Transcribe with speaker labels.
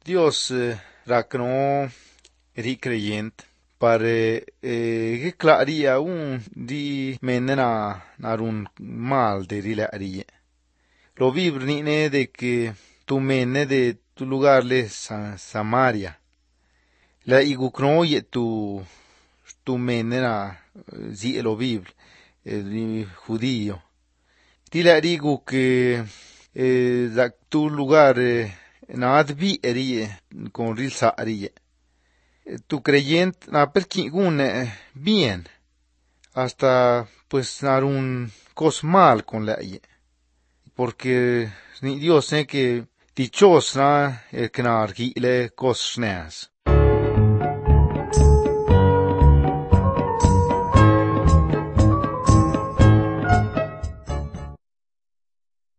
Speaker 1: Dios rakno ri creyent pare che claria un di menena narun mal de rilarie. Lo vibri ne de que tu menne de tu lugar le Samaria. La iguknoye tu menena zi lo vibri di judío. Dila digo que tu lugar nad vi erie con rilsa arie. Tu creyent na perki un bien hasta pues nar un cos mal con la ie. Porque ni Dios que dichos na el que nar le cos snas.